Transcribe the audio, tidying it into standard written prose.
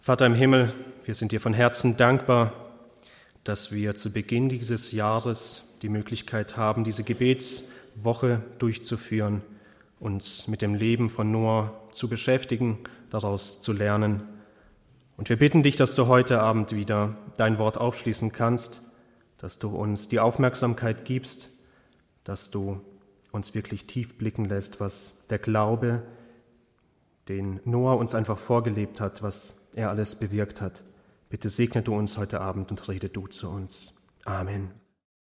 Vater im Himmel, wir sind dir von Herzen dankbar, dass wir zu Beginn dieses Jahres die Möglichkeit haben, diese Gebetswoche durchzuführen, uns mit dem Leben von Noah zu beschäftigen, daraus zu lernen. Und wir bitten dich, dass du heute Abend wieder dein Wort aufschließen kannst, dass du uns die Aufmerksamkeit gibst, dass du uns wirklich tief blicken lässt, was der Glaube, den Noah uns einfach vorgelebt hat, was er alles bewirkt hat. Bitte segne du uns heute Abend und rede du zu uns. Amen.